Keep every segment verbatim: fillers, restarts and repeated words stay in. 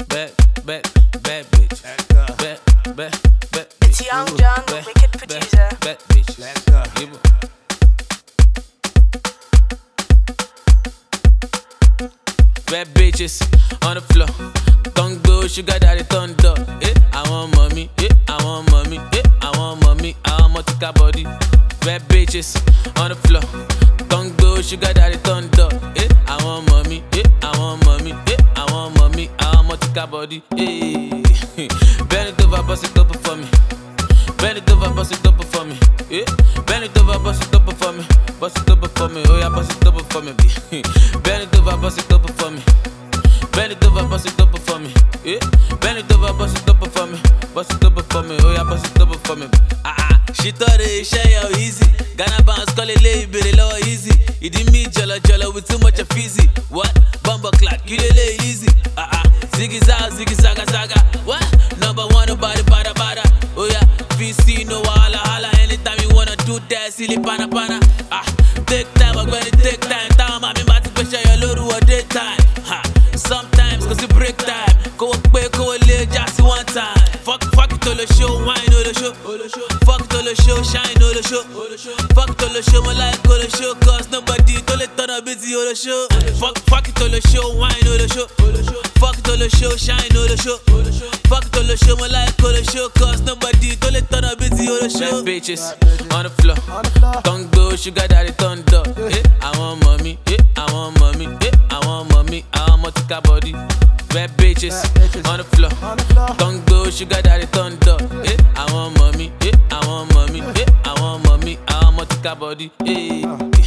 Bad, bad, bad bitch. Bad, bad, bad bitch. It's Young John, the wicked producer. Bad bitch. Yeah. Bad bitches on the floor. Don't go, sugar daddy turned up. Eh, I want mommy. Eh, I want mommy. Eh, I want mommy. I want multiple body. Bad bitches on the floor. Don't go, sugar daddy turned up. Eh, I want mommy. Eh, I want mommy. Eh, I want mommy. I want multiple body. Eh, bend it over, bust it up for me. Bend it over, bust it up for me. Eh, bend it over, bust it up for me. Bust it up for me. Oh yeah, bust it up for me. Bend it over, bust it up for me. Bend it over, bust it up for me. Yeah, bend it over, bust it up for me. Bust it up for me. Oh yeah, bust it up for me. Ah ah, she thought it share yo easy. Ghana bounce call it lay, baby low easy. You did me jolly jolly with too much of easy. What? Bumper clock, you lay easy. Ah ah, ziggy zaga, ziggy zaga zaga. What? Number one nobody bada bada. Oh yeah, V C no wahala hala. Anytime you wanna do that, silly pana pana. Ah, take time, I'm gonna take time. Time I'm about to pressure your load or daytime. Ha. Sometimes cause it break time. Go away, go away, just one time. Fuck, fuck it all the show, wine all the show. Fuck it all the show, shine all the show. Fuck it all the show, my life all the show. Cause nobody told it turn up busy all the show. Fuck, fuck it all the show, wine all the show. Fuck it all the show, shine all the show. Fuck it all the show, my life all the show. Cause nobody told it turn up busy all the show. Bad bitches on the floor. Don't go, sugar daddy turned up. Eh, I want mommy. Eh, I want mommy. Eh, I want mommy. I want multiple body. Bad bitches on the floor. Don't go, sugar daddy turned up. Eh, I want mommy. Eh, I want mommy. Eh, I want mommy. I want multiple body. Eh,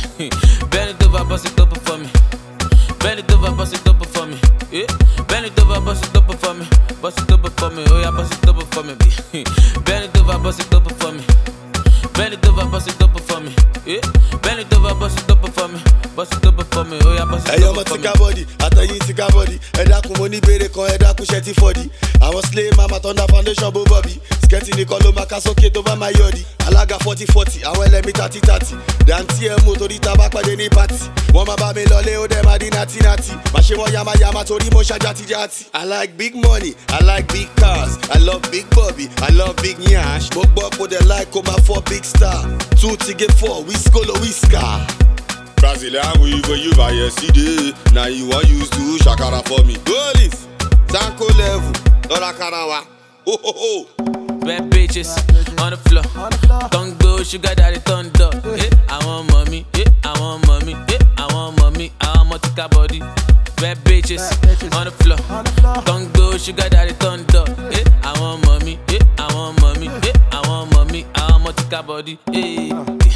bend it over, bust it up for me. Bend it over, bust it up for me. Eh, bend it over, bust it up for me. Bust it up for me. Oh yeah, bust it up for me. Bend it over, bust it up for me. Bend it over, bust it up for me. Yeah, bend it over, bust it up for me. Bust it up for me. Oh yeah, bust it up for me. Hey, yo, body, àtẹ̀yìn ti ká body. Ẹ̀dá kun mo ní bèrè kan, ẹ̀dá kun ṣẹ́ ti fọ́ọ̀dì. Àwọn slay mama thunder foundation bó bọ̀bí. Skẹ́tì nìkan ló máa ká sókè tó bá máa yọ̀dí. Alága forty forty, àwọn ẹlẹ́mí thirty thirty. Dàntí ẹ̀ mú torí tá bá pàdé ní pàtì. Wọ́n máa bá mi lọlé ó dẹ̀ máa di nàtí nàtí. Má ṣe wọ́n yamayama torí mo ṣá játijàti. I like big money, I like big cars. I love big bobby, I love big nyash. Mo gbọ́ kó dẹ̀ like kó máa fọ́ big star. Two to get four, we skolo we scar. Brazilian weave you buy yesterday. Now you want use to shakara for me. Goalies, Sanko level, Dora Karawa. Ho ho ho. Bad bitches on the floor. Don't go, sugar daddy turned up. Eh, I want mommy. Eh, I want mommy. Eh, I want mommy. I want multiple body. Bad bitches on the floor. Don't go, sugar daddy turned up. Eh, I want mommy. Eh, I want mommy. Eh, I want mommy. I want multiple body. Eh,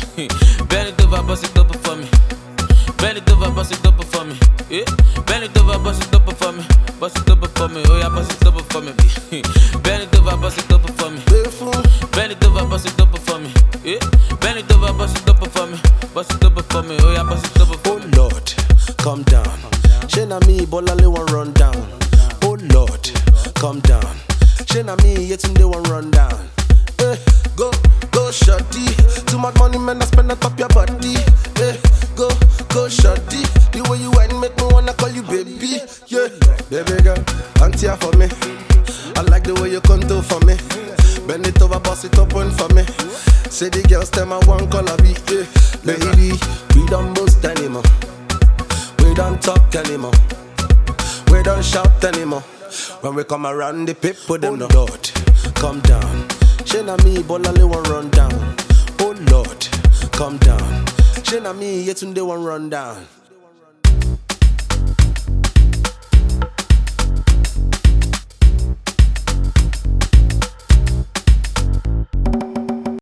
bend it over, bust it up for me. Bend it over, bust it up for me. Yeah, bend it over, bust it up for me. Bust it up for me. Oh yeah, bust it up for me. Bend it over, bust it up for me. Bend it over, bust it up for me. Yeah, bend it over, bust it up for me. Bust it up for me. Oh yeah, bust it up for me. Oh Lord, come down. Shena me, Bolale won't run down. Oh Lord, come down. Shena me, yet they won't run down. Eh, go, go shorty. Too much money, man, I spend on top your body. Eh, go, go shorty. The way you whine make me wanna call you baby. Yeah, baby girl, auntie for me. I like the way you contour for me. Bend it over, bust it up one for me. Say the girls tell my one color be. Yeah, baby, we don't boast anymore. We don't talk anymore. We don't shout anymore. When we come around the people, them oh no. Lord, come down. Shena me, Bolale won't run down. Oh Lord, come down. Shena me, yet they won't run down.